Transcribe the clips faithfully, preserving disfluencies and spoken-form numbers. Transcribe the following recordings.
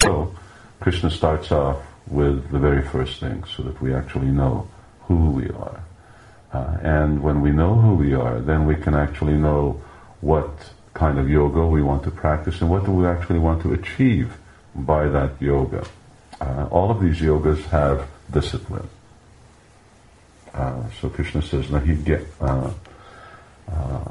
So, Krishna starts off with the very first thing, so that we actually know who we are. Uh, and when we know who we are, then we can actually know what kind of yoga we want to practice and what do we actually want to achieve by that yoga. Uh, all of these yogas have discipline. Uh, so Krishna says, now he get, uh, uh,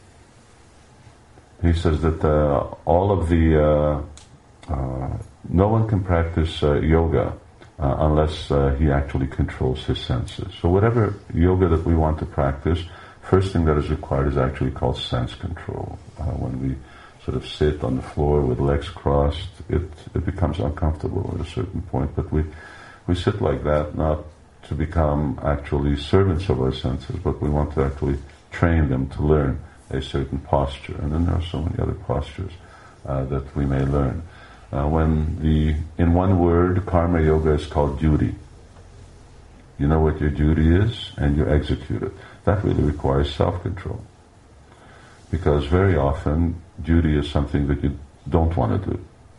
he says that uh, all of the, uh, uh, no one can practice uh, yoga uh, unless uh, he actually controls his senses. So whatever yoga that we want to practice, first thing that is required is actually called sense control. Uh, when we sort of sit on the floor with legs crossed, it, it becomes uncomfortable at a certain point, but we, we sit like that not to become actually servants of our senses, but we want to actually train them to learn a certain posture. And then there are so many other postures uh, that we may learn. Uh, when the, in one word, karma yoga is called duty. You know what your duty is, and you execute it. That really requires self-control. Because very often, duty is something that you don't want to do.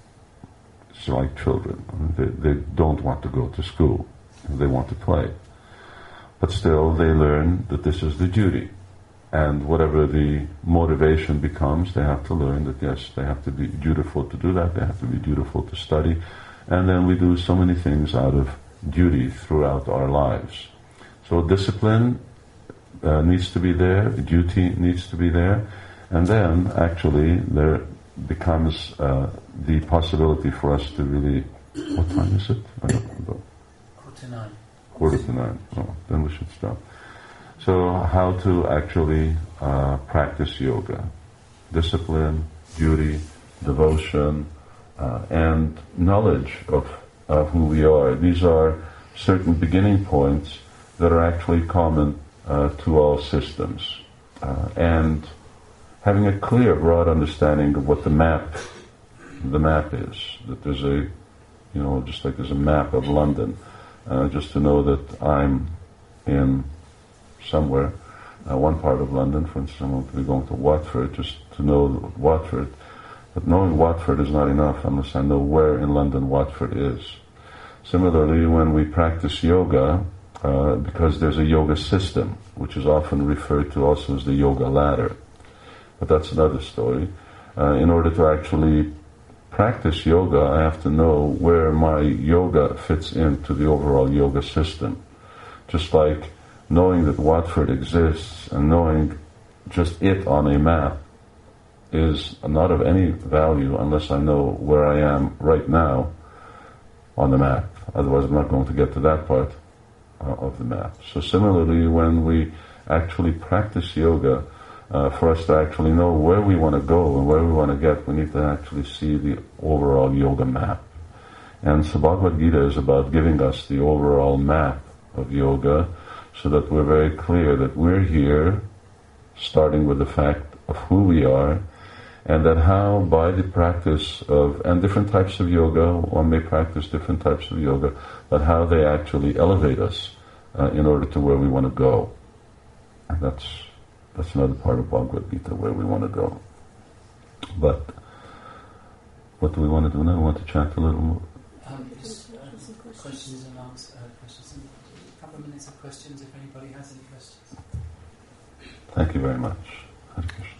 It's like children. They, they don't want to go to school. They want to play. But still, they learn that this is the duty. And whatever the motivation becomes, they have to learn that, yes, they have to be dutiful to do that, they have to be dutiful to study. And then we do so many things out of duty throughout our lives. So discipline uh, needs to be there, duty needs to be there, and then actually there becomes uh, the possibility for us to really, what time is it? I don't know. Quarter to nine. Quarter to nine. Oh, then we should stop. So how to actually uh, practice yoga. Discipline, duty, devotion, uh, and knowledge of, of who we are. These are certain beginning points that are actually common uh, to all systems. Uh, and having a clear, broad understanding of what the map, the map is. That there's a, you know, just like there's a map of London. Uh, just to know that I'm in somewhere, uh, one part of London, for instance, I'm going to be going to Watford, just to know Watford. But knowing Watford is not enough unless I know where in London Watford is. Similarly, when we practice yoga, uh, because there's a yoga system, which is often referred to also as the yoga ladder. But that's another story. Uh, in order to actually practice yoga, I have to know where my yoga fits into the overall yoga system. Just like knowing that Watford exists and knowing just it on a map is not of any value unless I know where I am right now on the map. Otherwise I'm not going to get to that part uh, of the map. So similarly, when we actually practice yoga, uh, for us to actually know where we want to go and where we want to get, we need to actually see the overall yoga map. And so Bhagavad Gita is about giving us the overall map of yoga, so that we're very clear that we're here, starting with the fact of who we are, and that how by the practice of, and different types of yoga, one may practice different types of yoga, but how they actually elevate us uh, in order to where we want to go. And that's, that's another part of Bhagavad Gita, where we want to go. But what do we want to do now? We want to chant a little more. Um, just, uh, questions and answers. Uh, questions. A couple of minutes of questions if anybody has any questions. Thank you very much. Hare Krishna.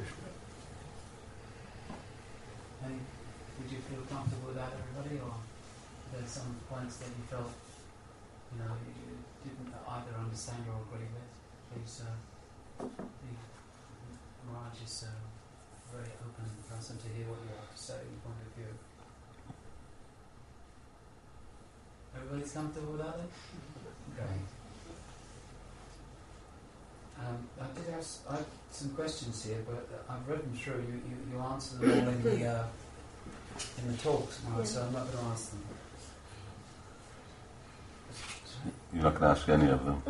Hey, did you feel comfortable with that, everybody, or there's some points that you felt, you know, you didn't either understand or agree with? Please, uh, the Maharaj is a very open person to hear what you have to say, point of view. Everybody's comfortable with that? Great. Um, I did ask I have some questions here, but I've read them through. You, you, you answer them all in the uh, in the talks, Maharaj, so I'm not going to ask them. You're not going to ask any of them.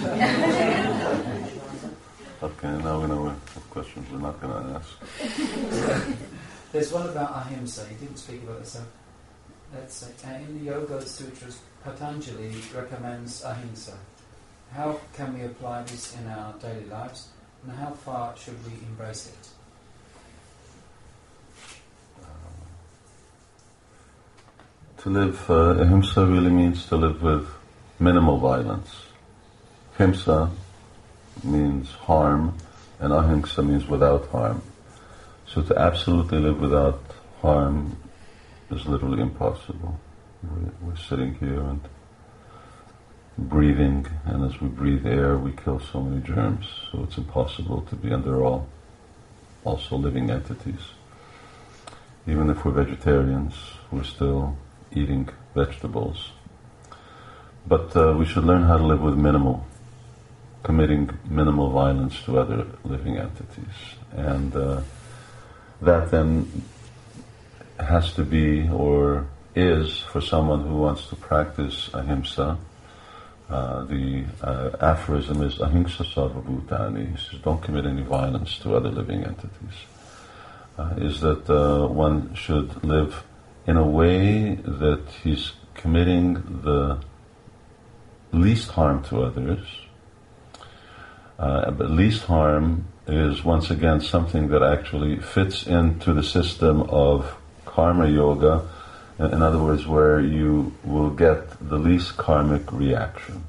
Okay, now we know what questions we're not going to ask. There's one about ahimsa. You didn't speak about this. So let's say uh, in the Yoga Sutras, Patanjali recommends ahimsa. How can we apply this in our daily lives, and how far should we embrace it? to live, uh, ahimsa really means to live with minimal violence. Himsa means harm, and ahimsa means without harm. So to absolutely live without harm is literally impossible. We're, we're sitting here and breathing, and as we breathe air, we kill so many germs. So it's impossible to be under all, also living entities. Even if we're vegetarians, we're still eating vegetables. But uh, we should learn how to live with minimal, committing minimal violence to other living entities. And uh, that then has to be, or is, for someone who wants to practice ahimsa. Uh, the uh, aphorism is ahimsa sarva bhutani. He says, don't commit any violence to other living entities. Uh, is that uh, one should live in a way that he's committing the least harm to others. Uh, but least harm is once again something that actually fits into the system of karma yoga. In other words, where you will get the least karmic reaction.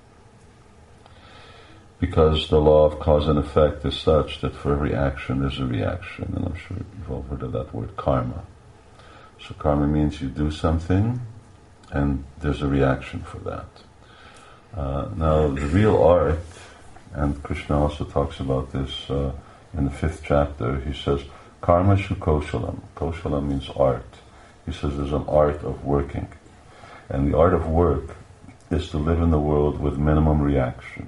Because the law of cause and effect is such that for every action there's a reaction. And I'm sure you've all heard of that word karma. So karma means you do something and there's a reaction for that. Uh, now the real art, and Krishna also talks about this uh, in the fifth chapter, he says, karma shu koshalam. Koshalam means art. He says there's an art of working. And the art of work is to live in the world with minimum reaction.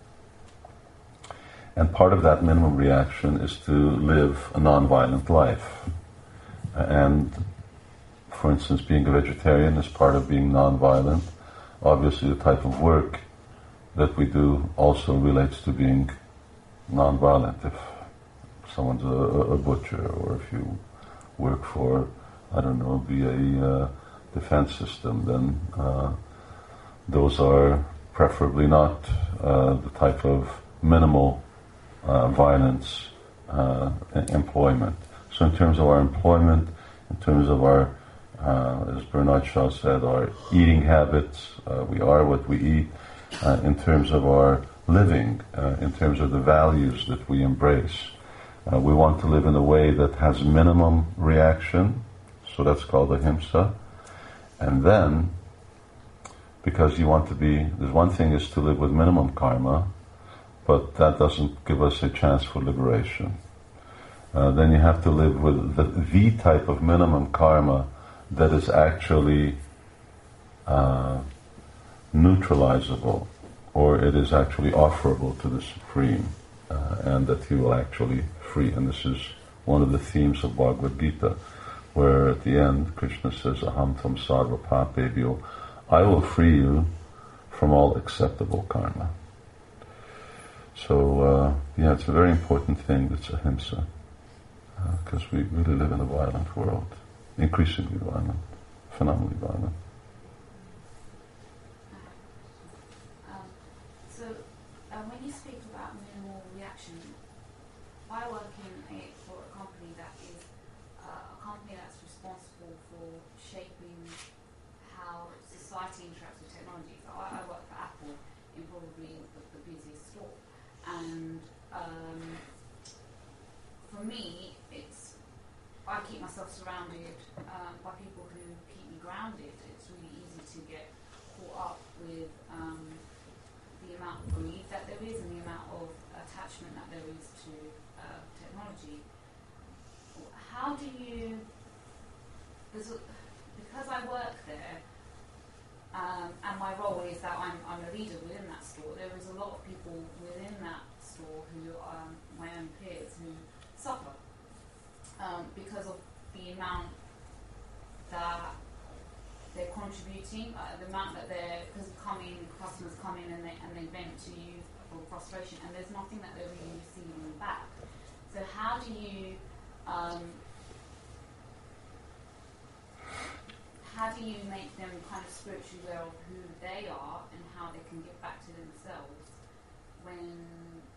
And part of that minimum reaction is to live a non-violent life. And, for instance, being a vegetarian is part of being non-violent. Obviously, the type of work that we do also relates to being non-violent. If someone's a, a butcher, or if you work for, I don't know, be a uh, defense system, then uh, those are preferably not uh, the type of minimal uh, violence uh, employment. So in terms of our employment, in terms of our, uh, as Bernard Shaw said, our eating habits, uh, we are what we eat, uh, in terms of our living, uh, in terms of the values that we embrace. Uh, we want to live in a way that has minimum reaction, so that's called ahimsa. And then, because you want to be, there's one thing is to live with minimum karma, but that doesn't give us a chance for liberation. Uh, then you have to live with the, the type of minimum karma that is actually uh, neutralizable, or it is actually offerable to the Supreme, uh, and that he will actually free. And this is one of the themes of Bhagavad Gita, where at the end Krishna says, Aham tam sarva papebhyo, I will free you from all acceptable karma. So, uh, yeah, it's a very important thing, that's ahimsa, because uh, we really live in a violent world, increasingly violent, phenomenally violent. Um, so, uh, when you speak about minimal reaction, I work in a, for a company that is uh, a company that's responsible for shaping how society interacts with technology. So I, I work for Apple in probably the, the busiest store. And um, for me, it's I keep myself surrounded um, by people who keep me grounded. It's really easy to get caught up with um, the amount of greed that there is and the amount of attachment that there is to uh, technology. How do you, because I work there, Um, and my role is that I'm, I'm a leader within that store. There is a lot of people within that store who are um, my own peers who suffer um, because of the amount that they're contributing, uh, the amount that they're, because coming, customers come in and they, and they vent to you for frustration, and there's nothing that they're really receiving back. So how do you um, how do you make them kind of spiritually aware of who they are and how they can get back to themselves when,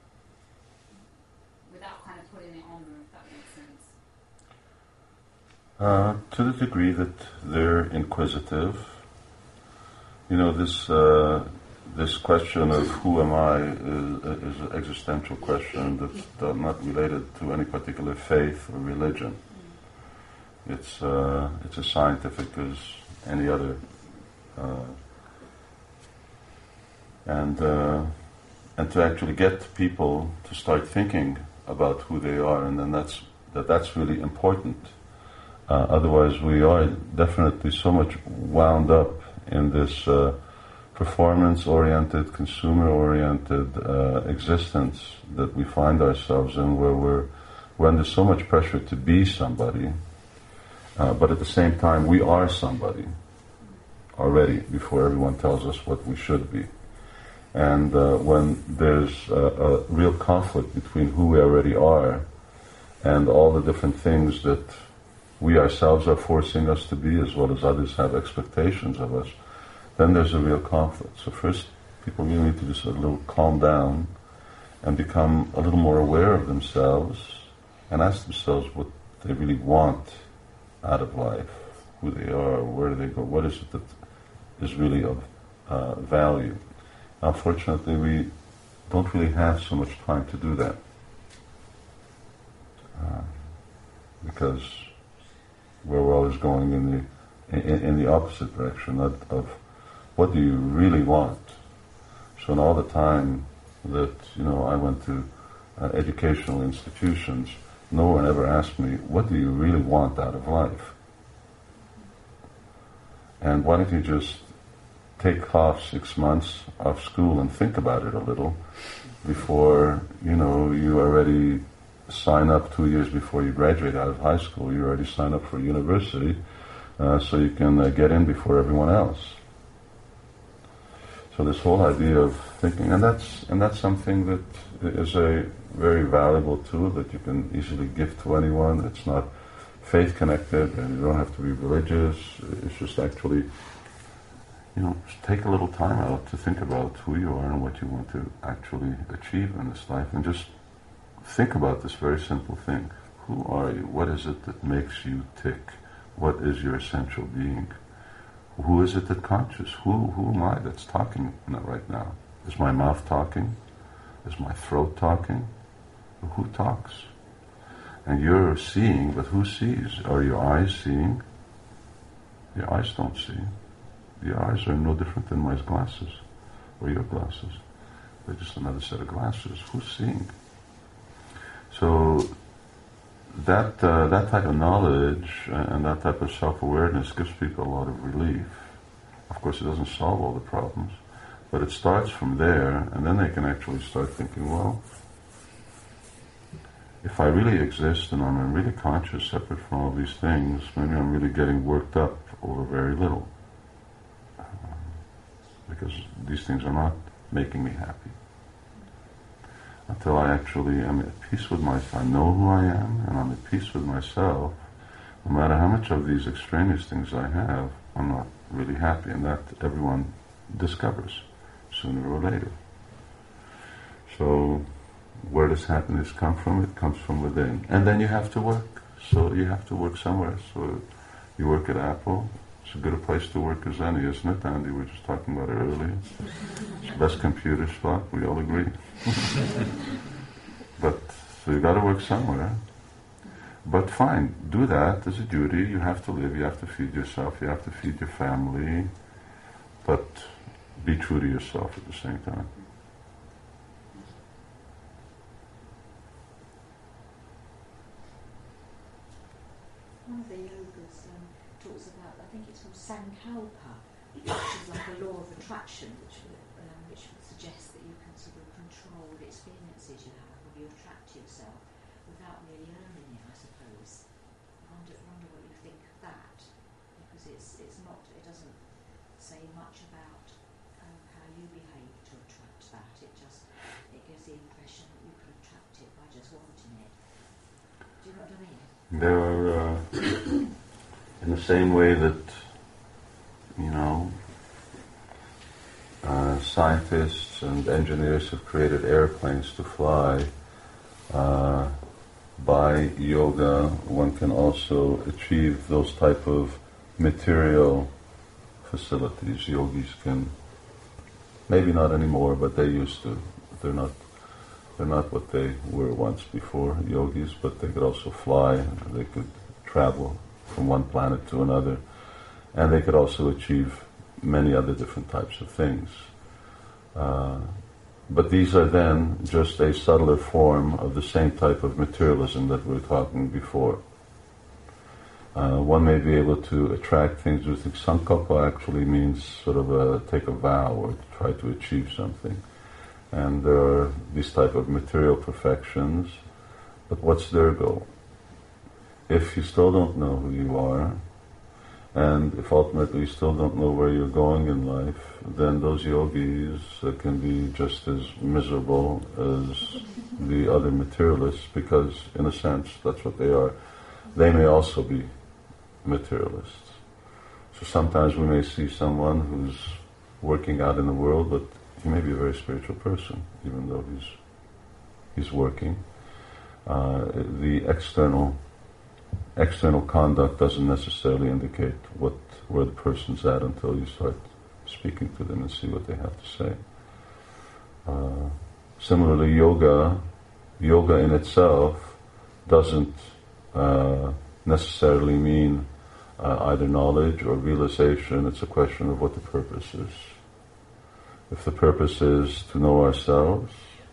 without kind of putting it on them, if that makes sense? Uh, to the degree that they're inquisitive, you know, this uh, this question of who am I is, is an existential question that's not related to any particular faith or religion. It's uh, it's as scientific as any other, uh, and uh, and to actually get people to start thinking about who they are, and then that's that that's really important. Uh, otherwise, we are definitely so much wound up in this uh, performance-oriented, consumer-oriented uh, existence that we find ourselves in, where we're, we're under so much pressure to be somebody, uh, but at the same time, we are somebody already before everyone tells us what we should be. And uh, when there's a, a real conflict between who we already are and all the different things that we ourselves are forcing us to be, as well as others have expectations of us, then there's a real conflict. So first, people really need to just a little calm down and become a little more aware of themselves and ask themselves what they really want out of life, who they are, where do they go, what is it that is really of uh, value. Unfortunately, we don't really have so much time to do that uh, because we're always going in the in, in the opposite direction of, of what do you really want. So in all the time that you know I went to uh, educational institutions, no one ever asked me, what do you really want out of life? And why don't you just take off six months off school and think about it a little before you know you already sign up two years before you graduate out of high school. You already sign up for university uh, so you can uh, get in before everyone else. So this whole idea of thinking, and that's and that's something that is a very valuable tool that you can easily give to anyone. It's not faith connected, and you don't have to be religious. It's just actually, you know, just take a little time out to think about who you are and what you want to actually achieve in this life, and just think about this very simple thing. Who are you? What is it that makes you tick? What is your essential being? Who is it that conscious? Who who am I that's talking right now? Is my mouth talking? Is my throat talking? Who talks? And you're seeing, but who sees? Are your eyes seeing? Your eyes don't see. Your eyes are no different than my glasses or your glasses. They're just another set of glasses. Who's seeing? So that uh, that type of knowledge and that type of self-awareness gives people a lot of relief. Of course, it doesn't solve all the problems, but it starts from there, and then they can actually start thinking, well, if I really exist and I'm really conscious, separate from all these things, maybe I'm really getting worked up over very little, uh, because these things are not making me happy. Until I actually am at peace with myself, I know who I am, and I'm at peace with myself, no matter how much of these extraneous things I have, I'm not really happy, and that everyone discovers sooner or later. So where does happiness come from? It comes from within. And then you have to work. So you have to work somewhere. So you work at Apple. It's as good a place to work as any, isn't it, Andy? We were just talking about it earlier. It's the best computer spot, we all agree. But, so you've got to work somewhere. But fine, do that as a duty. You have to live, you have to feed yourself, you have to feed your family. But be true to yourself at the same time. One of the yogas um, talks about, I think it's called Sankalpa, which is like a law of attraction, which, um, which suggests that you can sort of control the experiences you have when you attract yourself without really earning it, I suppose. I wonder, wonder what you think of that, because it's it's not, it doesn't say much about um, how you behave to attract that. It just, it gives the impression that you can attract it by just wanting it. Do you know what I mean? There are, uh, in the same way that, you know, uh, scientists and engineers have created airplanes to fly, uh, by yoga one can also achieve those type of material facilities. Yogis can, maybe not anymore, but they used to. They're not they're not what they were once before, yogis, but they could also fly, they could travel from one planet to another, and they could also achieve many other different types of things. Uh, but these are then just a subtler form of the same type of materialism that we were talking before. Uh, one may be able to attract things with sankalpa actually means sort of a, take a vow or try to achieve something. And there are these type of material perfections, but what's their goal? If you still don't know who you are, and if ultimately you still don't know where you're going in life, then those yogis uh, can be just as miserable as the other materialists, because in a sense that's what they are. They may also be materialists. So sometimes we may see someone who's working out in the world, but he may be a very spiritual person, even though he's he's working. Uh, the external external conduct doesn't necessarily indicate what where the person's at until you start speaking to them and see what they have to say. Uh, similarly, yoga, yoga in itself doesn't uh, necessarily mean uh, either knowledge or realization. It's a question of what the purpose is. If the purpose is to know ourselves,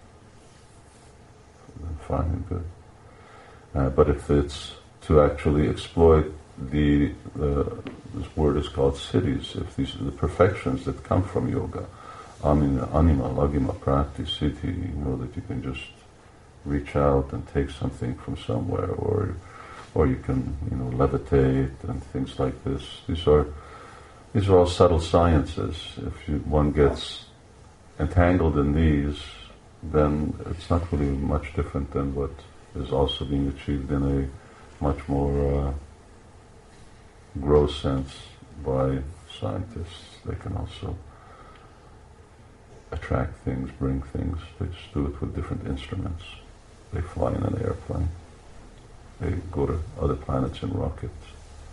then fine and good. Uh, but if it's to actually exploit the, uh, this word is called siddhis, if these are the perfections that come from yoga, anima, anima lagima, prati, siddhi, you know, that you can just reach out and take something from somewhere, or or you can, you know, levitate and things like this. These are these are all subtle sciences. If you, one gets entangled in these, then it's not really much different than what is also being achieved in a much more uh, gross sense by scientists. They can also attract things, bring things. They just do it with different instruments. They fly in an airplane. They go to other planets in rockets.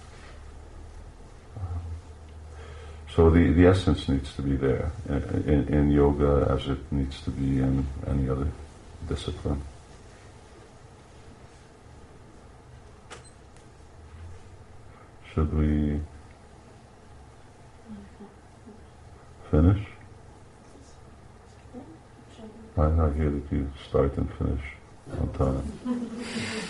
Um, so the, the essence needs to be there in, in, in yoga as it needs to be in any other discipline. Should we finish? I, I hear that you start and finish on time.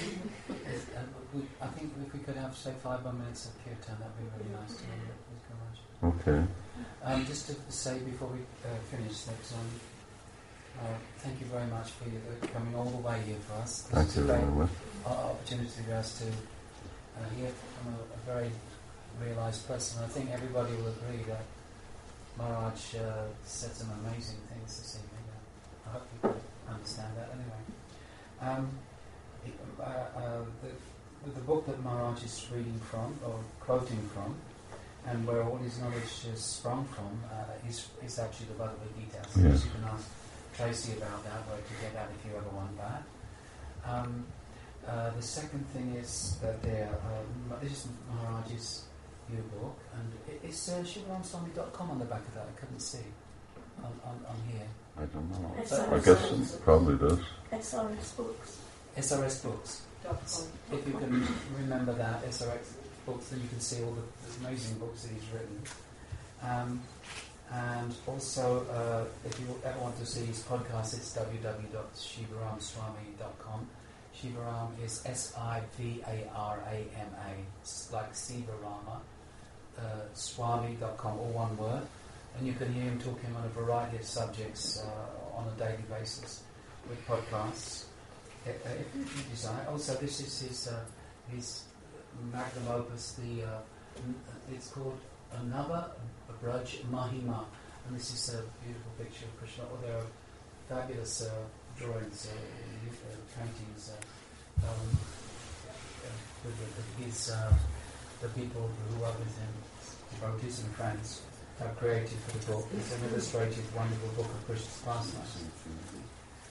I think if we could have, say, five more minutes of kirtan, that would be really nice to hear. Okay. Um, just to say before we uh, finish that um, uh, thank you very much for your, uh, coming all the way here for us. This Thank you very much. An opportunity for us to uh, hear from a, a very realised person. I think everybody will agree that Maharaj uh, said some amazing things this evening. I hope you can understand that anyway. Um, it, uh, uh, the, the book that Maharaj is reading from, or quoting from, and where all his knowledge is sprung from, uh, is, is actually the Bhagavad Gita. So yes. You can ask Tracy about that, where to get that if you ever want that. Um, uh, the second thing is that there, um, this is Maharaj's new book, and it, it's uh, shivaram swami dot com on the back of that. I couldn't see on, on, on here. I don't know. S I R S guess books. it probably does. S R S Books. S R S Books. If you can remember that, S R S Books, then you can see all the, the amazing books that he's written. Um, and also, uh, if you ever want to see his podcast, it's w w w dot shivaram swami dot com. Shivaram is S I V A R A M A, it's like Siva Rama, uh, swami dot com, all one word. And you can hear him talking on a variety of subjects uh, on a daily basis with podcasts. If you desire. Also, this is his uh, his magnum opus. The uh, it's called Nava Braj Mahima, and this is a beautiful picture of Krishna. Oh, there are fabulous uh, drawings, uh, paintings uh, um, with, with his uh, the people who are with him, devotees and friends, have created for the book. It's an illustrated, wonderful book of Krishna's pastimes.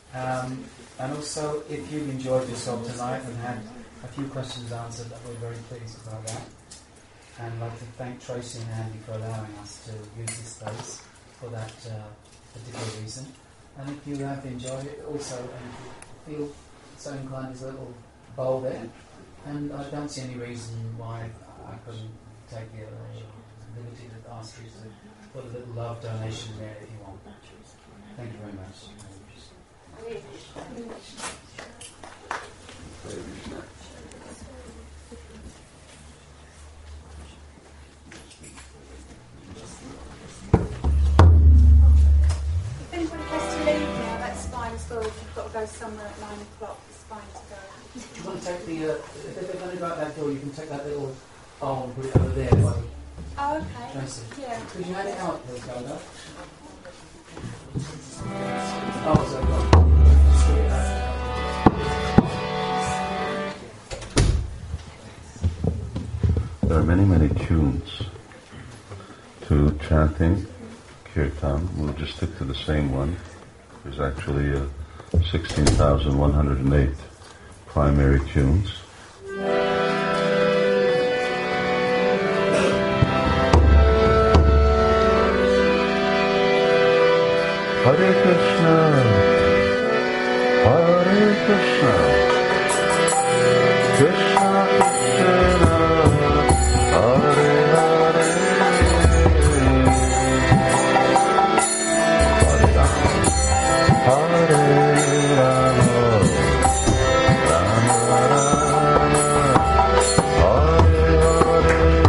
Um, and also, if you've enjoyed yourself tonight and had a few questions answered, that we're very pleased about that. And I'd like to thank Tracy and Andy for allowing us to use this space for that uh, particular reason. And if you have enjoyed it also, and if you feel so inclined, there's a little bowl there. And I don't see any reason why I couldn't take the uh, liberty to ask you to put a little love donation there if you want. Thank you very much. If anybody has to leave now, that's fine as well. If you've got to go somewhere at nine o'clock, it's fine to go. Do you want to take the, uh, if they're going to go out that door, you can take that little bowl and put it over there. Like, Oh, okay. Tracy. Yeah. Could you hand it out, please, Golda? Oh, sorry, go. Just give it out. There are many, many tunes to chanting kirtan. We'll just stick to the same one. There's actually uh, sixteen thousand one hundred eight primary tunes. Hare Krishna, Hare Krishna, Krishna Krishna, Hare Hare, Hare Rama, Hare Rama, Rama Rama, Hare Hare.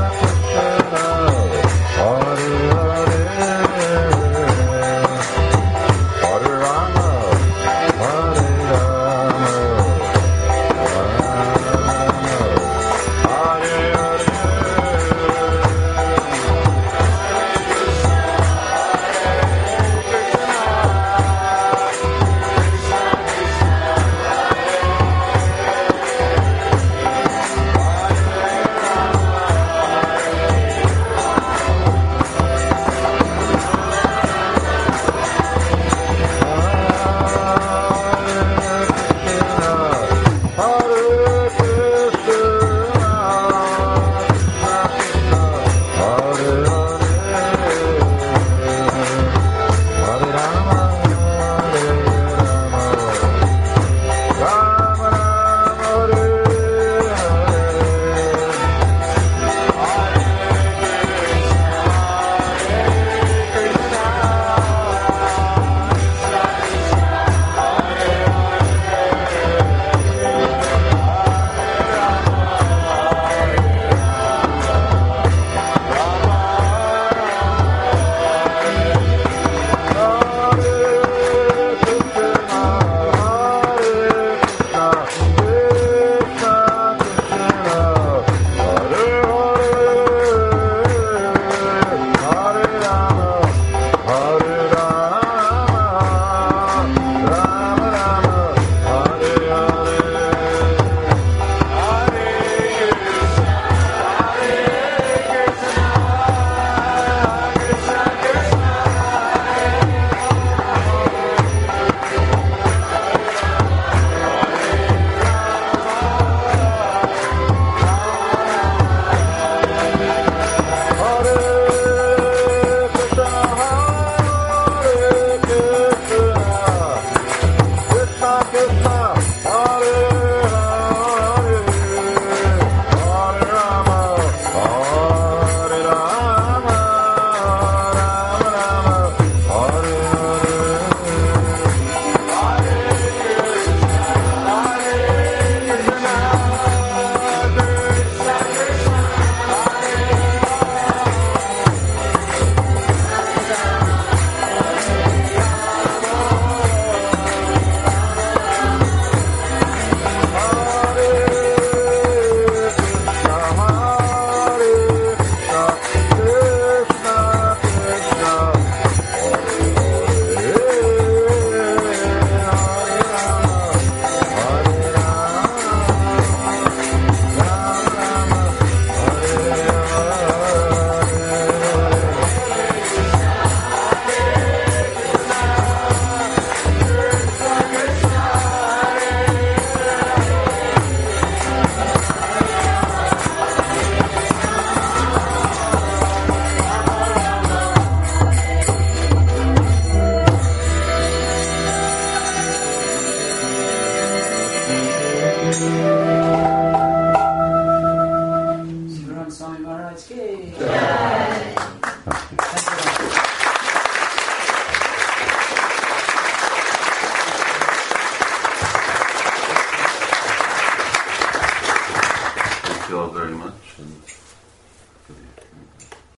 Thank you.